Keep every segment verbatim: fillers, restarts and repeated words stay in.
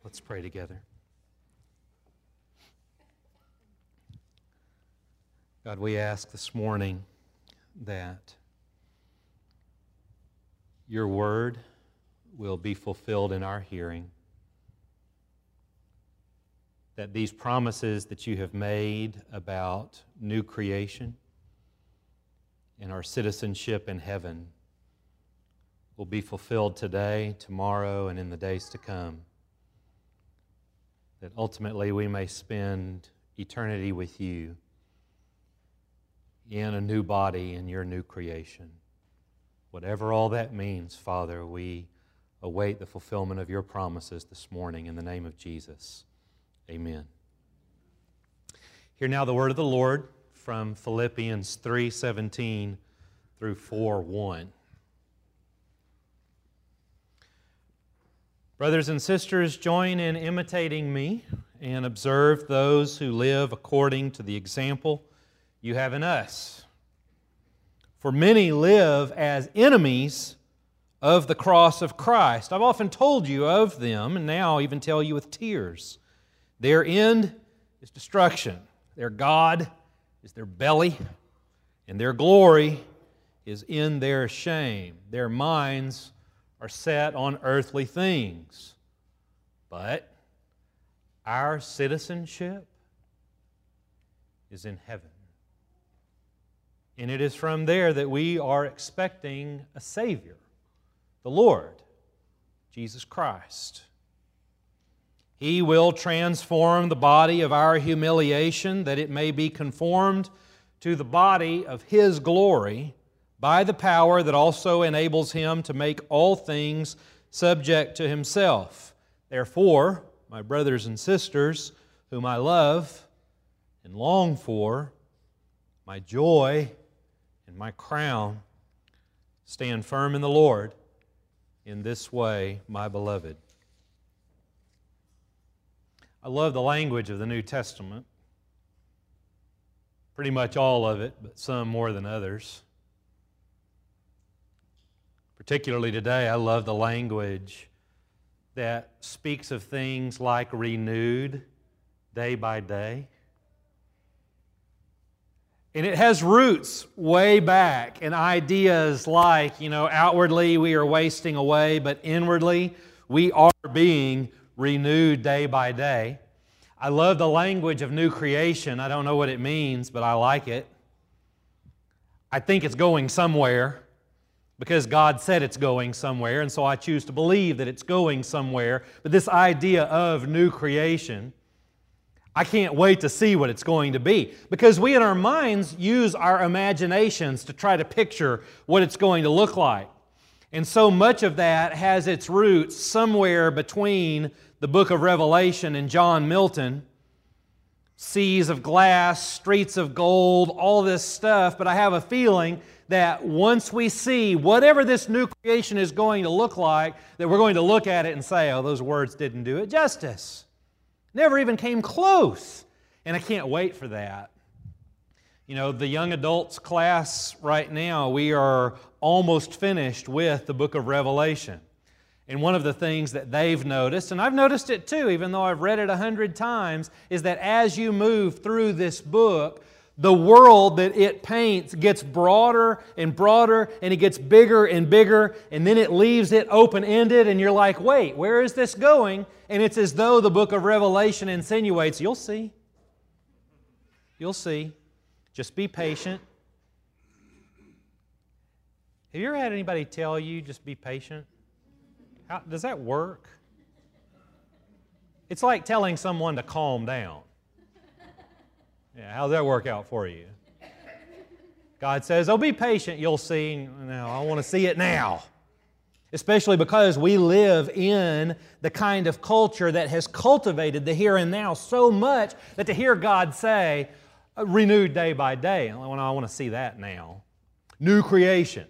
Let's pray together. God, we ask this morning that your word will be fulfilled in our hearing, that these promises that you have made about new creation and our citizenship in heaven will be fulfilled today, tomorrow, and in the days to come, that ultimately we may spend eternity with you in a new body in your new creation. Whatever all that means, Father, we await the fulfillment of your promises this morning in the name of Jesus. Amen. Hear now the word of the Lord from Philippians three seventeen through four one. Brothers and sisters, join in imitating me and observe those who live according to the example you have in us. For many live as enemies of the cross of Christ. I've often told you of them, and now even tell you with tears. Their end is destruction. Their God is their belly, and their glory is in their shame. Their minds are set on earthly things. But our citizenship is in heaven. And it is from there that we are expecting a Savior, the Lord, Jesus Christ. He will transform the body of our humiliation that it may be conformed to the body of His glory by the power that also enables Him to make all things subject to Himself. Therefore, my brothers and sisters, whom I love and long for, my joy and my crown, stand firm in the Lord. In this way, my beloved. I love the language of the New Testament. Pretty much all of it, but some more than others. Particularly today, I love the language that speaks of things like renewed day by day. And it has roots way back in ideas like, you know, outwardly we are wasting away, but inwardly we are being renewed day by day. I love the language of new creation. I don't know what it means, but I like it. I think it's going somewhere because God said it's going somewhere, and so I choose to believe that it's going somewhere. But this idea of new creation, I can't wait to see what it's going to be, because we in our minds use our imaginations to try to picture what it's going to look like. And so much of that has its roots somewhere between the book of Revelation and John Milton. Seas of glass, streets of gold, all this stuff. But I have a feeling that once we see whatever this new creation is going to look like, that we're going to look at it and say, oh, those words didn't do it justice. Never even came close. And I can't wait for that. You know, the young adults class right now, we are almost finished with the book of Revelation. And one of the things that they've noticed, and I've noticed it too, even though I've read it a hundred times, is that as you move through this book, the world that it paints gets broader and broader, and it gets bigger and bigger, and then it leaves it open-ended, and you're like, wait, where is this going? And it's as though the book of Revelation insinuates, you'll see. You'll see. Just be patient. Have you ever had anybody tell you, just be patient? How, does that work? It's like telling someone to calm down. Yeah, how does that work out for you? God says, oh, be patient, you'll see. No, I want to see it now. Especially because we live in the kind of culture that has cultivated the here and now so much that to hear God say, renewed day by day, well, I want to see that now. New creation.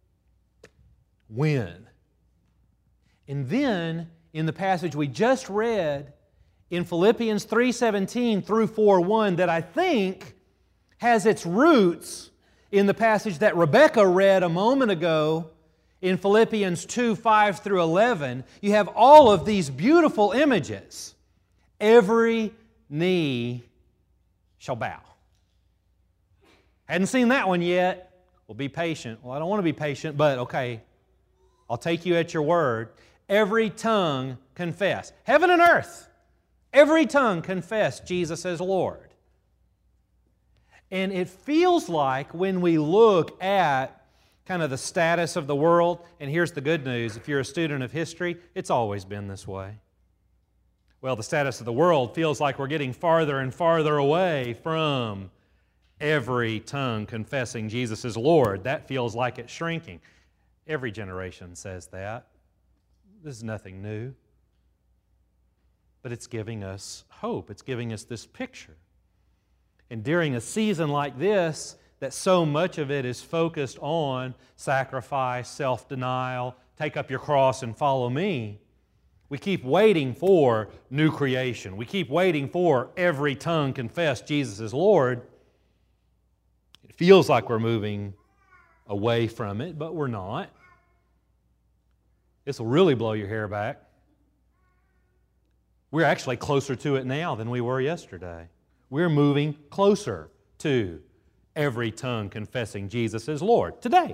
When? And then, in the passage we just read, in Philippians three seventeen through four one, that I think has its roots in the passage that Rebecca read a moment ago, In Philippians two, five through eleven, you have all of these beautiful images. Every knee shall bow. Hadn't seen that one yet. Well, be patient. Well, I don't want to be patient, but okay, I'll take you at your word. Every tongue confess. Heaven and earth. Every tongue confess Jesus as Lord. And it feels like when we look at kind of the status of the world, and here's the good news, if you're a student of history, it's always been this way. Well, the status of the world feels like we're getting farther and farther away from every tongue confessing Jesus is Lord. That feels like it's shrinking. Every generation says that. This is nothing new. But it's giving us hope. It's giving us this picture. And during a season like this, that so much of it is focused on sacrifice, self-denial, take up your cross and follow me, we keep waiting for new creation. We keep waiting for every tongue confess Jesus is Lord. It feels like we're moving away from it, but we're not. This will really blow your hair back. We're actually closer to it now than we were yesterday. We're moving closer to every tongue confessing Jesus is Lord today.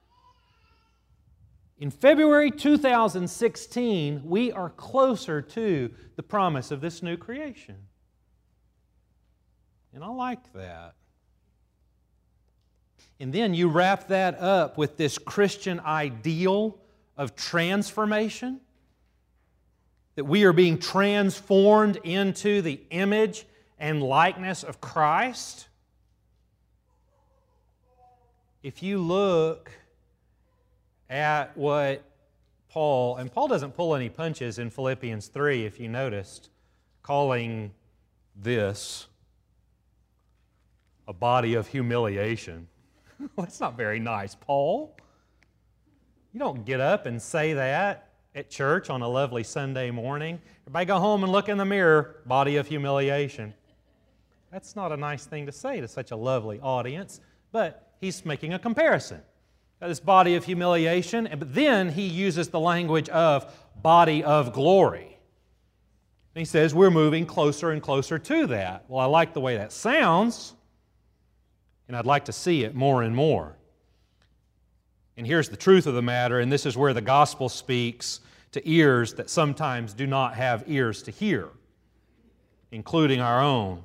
In February two thousand sixteen, we are closer to the promise of this new creation. And I like that. And then you wrap that up with this Christian ideal of transformation, that we are being transformed into the image and likeness of Christ. If you look at what Paul, and Paul doesn't pull any punches in Philippians three, if you noticed, calling this a body of humiliation. Well, that's not very nice, Paul. You don't get up and say that at church on a lovely Sunday morning. Everybody go home and look in the mirror, body of humiliation. That's not a nice thing to say to such a lovely audience, but he's making a comparison. This body of humiliation, but then he uses the language of body of glory. And he says we're moving closer and closer to that. Well, I like the way that sounds, and I'd like to see it more and more. And here's the truth of the matter, and this is where the gospel speaks to ears that sometimes do not have ears to hear, including our own.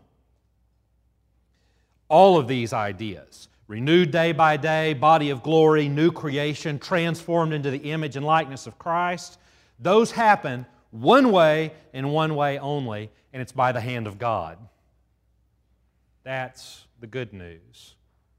All of these ideas, renewed day by day, body of glory, new creation, transformed into the image and likeness of Christ, those happen one way and one way only, and it's by the hand of God. That's the good news.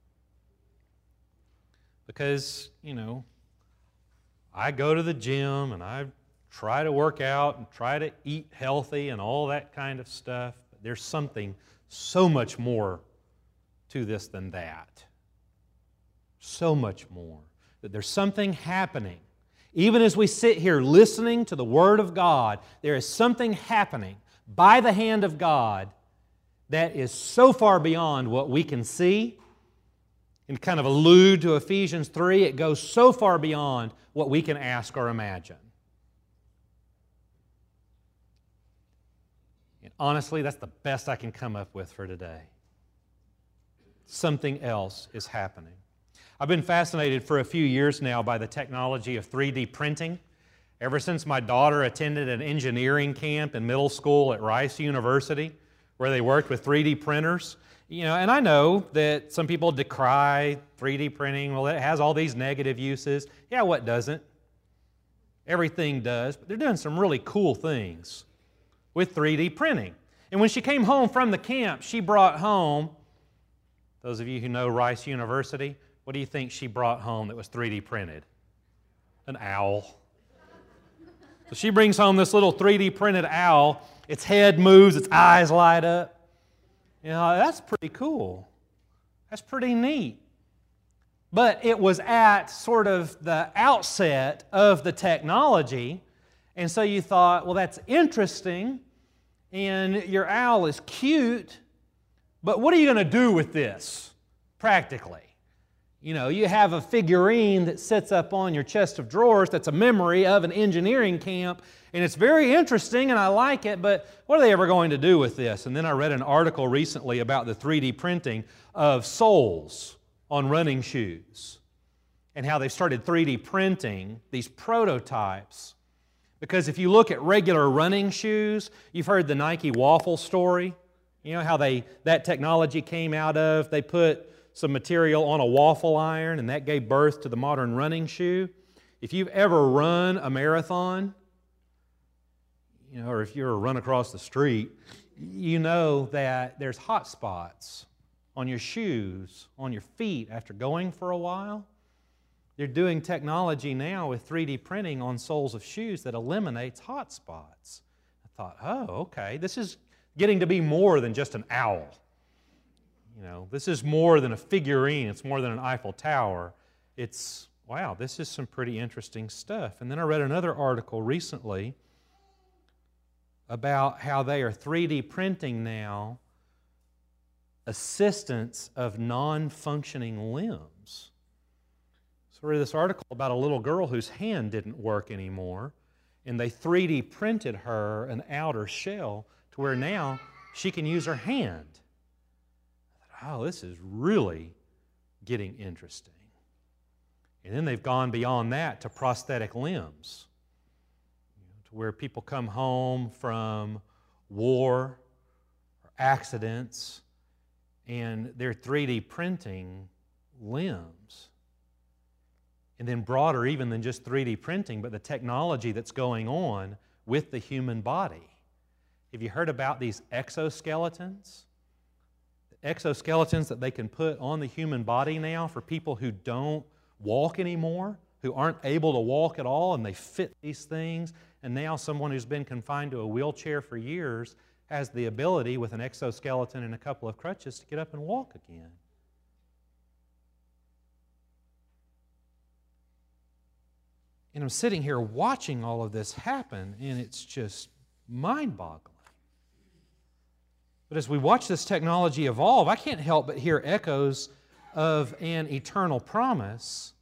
Because, you know, I go to the gym and I try to work out and try to eat healthy and all that kind of stuff. But there's something so much more to this than that. So much more. That there's something happening. Even as we sit here listening to the Word of God, there is something happening by the hand of God that is so far beyond what we can see. And kind of allude to Ephesians three, it goes so far beyond what we can ask or imagine. And honestly, that's the best I can come up with for today. Something else is happening. I've been fascinated for a few years now by the technology of three D printing. Ever since my daughter attended an engineering camp in middle school at Rice University, where they worked with three D printers. You know, and I know that some people decry three D printing. Well, it has all these negative uses. Yeah, what doesn't? Everything does. But they're doing some really cool things with three D printing. And when she came home from the camp, she brought home, those of you who know Rice University, what do you think she brought home that was three D printed? An owl. So she brings home this little three D printed owl. Its head moves, its eyes light up. You know, that's pretty cool. That's pretty neat. But it was at sort of the outset of the technology, and so you thought, well, that's interesting, and your owl is cute, but what are you going to do with this practically? You know, you have a figurine that sits up on your chest of drawers that's a memory of an engineering camp, and it's very interesting and I like it, but what are they ever going to do with this? And then I read an article recently about the three D printing of soles on running shoes and how they've started three D printing these prototypes. Because if you look at regular running shoes, you've heard the Nike waffle story. You know how they that technology came out of, they put some material on a waffle iron, and that gave birth to the modern running shoe. If you've ever run a marathon, you know, or if you're run across the street, you know that there's hot spots on your shoes, on your feet after going for a while. They're doing technology now with three D printing on soles of shoes that eliminates hot spots. I thought, oh, okay, this is getting to be more than just an owl. You know, this is more than a figurine. It's more than an Eiffel Tower. It's, wow, this is some pretty interesting stuff. And then I read another article recently about how they are three D printing now assistance of non-functioning limbs. So I read this article about a little girl whose hand didn't work anymore, and they three D printed her an outer shell to where now she can use her hand. Oh, this is really getting interesting. And then they've gone beyond that to prosthetic limbs, you know, to where people come home from war or accidents and they're three D printing limbs. And then broader even than just three D printing, but the technology that's going on with the human body. Have you heard about these exoskeletons? Exoskeletons that they can put on the human body now for people who don't walk anymore, who aren't able to walk at all, and they fit these things. And now someone who's been confined to a wheelchair for years has the ability with an exoskeleton and a couple of crutches to get up and walk again. And I'm sitting here watching all of this happen, and it's just mind-boggling. But as we watch this technology evolve, I can't help but hear echoes of an eternal promise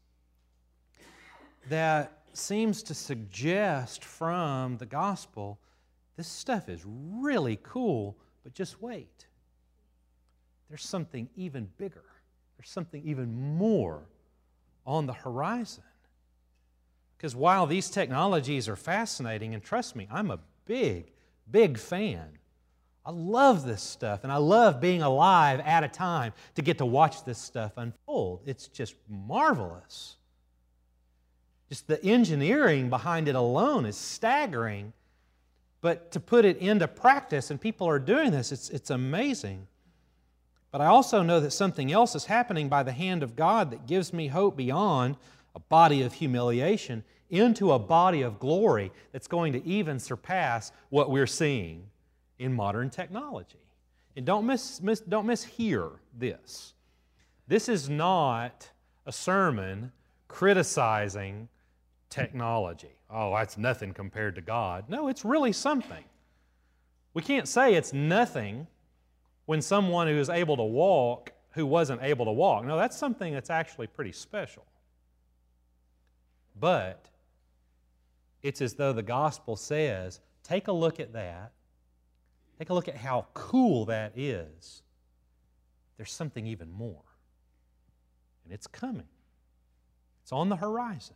that seems to suggest from the gospel, this stuff is really cool, but just wait. There's something even bigger. There's something even more on the horizon. Because while these technologies are fascinating, and trust me, I'm a big, big fan. I love this stuff, and I love being alive at a time to get to watch this stuff unfold. It's just marvelous. Just the engineering behind it alone is staggering, but to put it into practice, and people are doing this, it's, it's amazing. But I also know that something else is happening by the hand of God that gives me hope beyond a body of humiliation into a body of glory that's going to even surpass what we're seeing in modern technology. And don't miss, miss, don't mishear this. This is not a sermon criticizing technology. Oh, that's nothing compared to God. No, it's really something. We can't say it's nothing when someone who is able to walk who wasn't able to walk. No, that's something that's actually pretty special. But it's as though the gospel says, take a look at that. Take a look at how cool that is. There's something even more. And it's coming. It's on the horizon.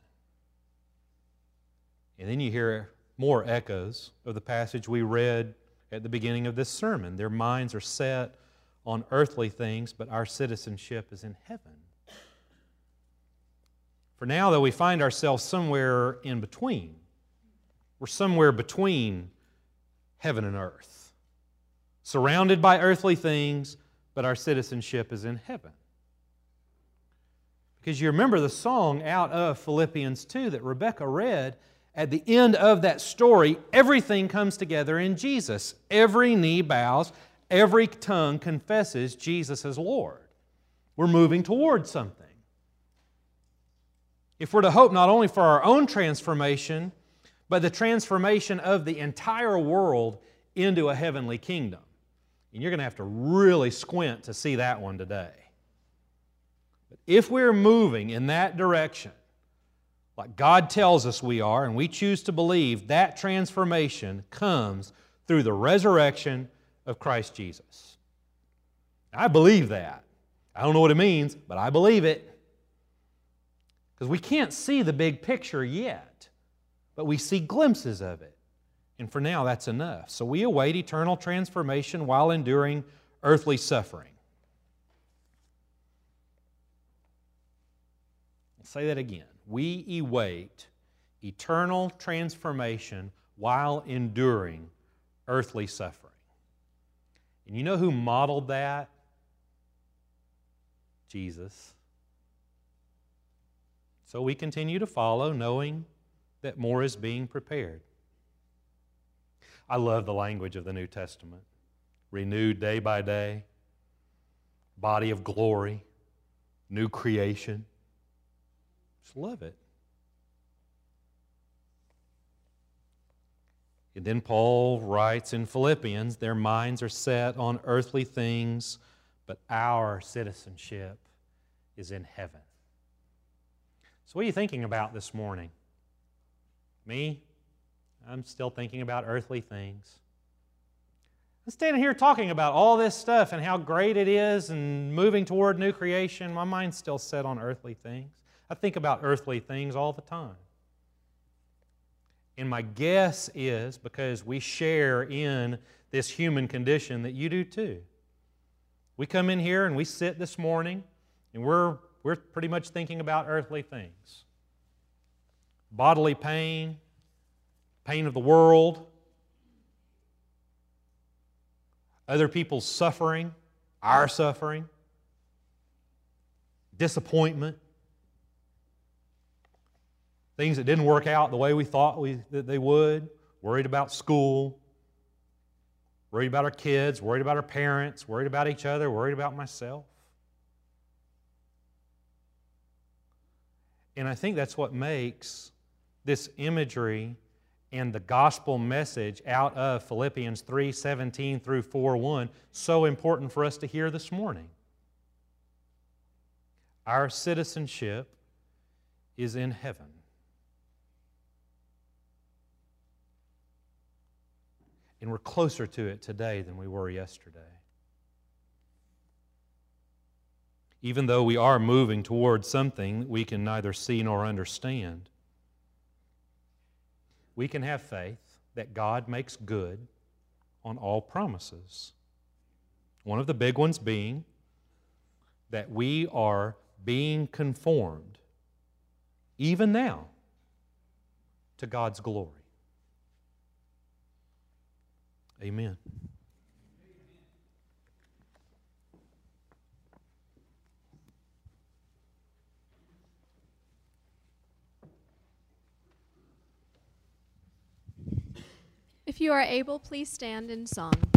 And then you hear more echoes of the passage we read at the beginning of this sermon. Their minds are set on earthly things, but our citizenship is in heaven. For now, though, we find ourselves somewhere in between. We're somewhere between heaven and earth. Surrounded by earthly things, but our citizenship is in heaven. Because you remember the song out of Philippians two that Rebecca read, at the end of that story, everything comes together in Jesus. Every knee bows, every tongue confesses Jesus as Lord. We're moving toward something. If we're to hope not only for our own transformation, but the transformation of the entire world into a heavenly kingdom. And you're going to have to really squint to see that one today. But if we're moving in that direction, like God tells us we are, and we choose to believe, that transformation comes through the resurrection of Christ Jesus. I believe that. I don't know what it means, but I believe it. Because we can't see the big picture yet, but we see glimpses of it. And for now, that's enough. So we await eternal transformation while enduring earthly suffering. I'll say that again. We await eternal transformation while enduring earthly suffering. And you know who modeled that? Jesus. So we continue to follow, knowing that more is being prepared. I love the language of the New Testament. Renewed day by day, body of glory, new creation. Just love it. And then Paul writes in Philippians, their minds are set on earthly things, but our citizenship is in heaven. So what are you thinking about this morning? Me? I'm still thinking about earthly things. I'm standing here talking about all this stuff and how great it is and moving toward new creation. My mind's still set on earthly things. I think about earthly things all the time. And my guess is, because we share in this human condition, that you do too. We come in here and we sit this morning and we're, we're pretty much thinking about earthly things. Bodily pain, pain of the world, other people's suffering, our suffering, disappointment, things that didn't work out the way we thought we, that they would, worried about school, worried about our kids, worried about our parents, worried about each other, worried about myself. And I think that's what makes this imagery and the gospel message out of Philippians three seventeen through four one so important for us to hear this morning. Our citizenship is in heaven. And we're closer to it today than we were yesterday. Even though we are moving towards something we can neither see nor understand, we can have faith that God makes good on all promises. One of the big ones being that we are being conformed, even now, to God's glory. Amen. If you are able, please stand in song.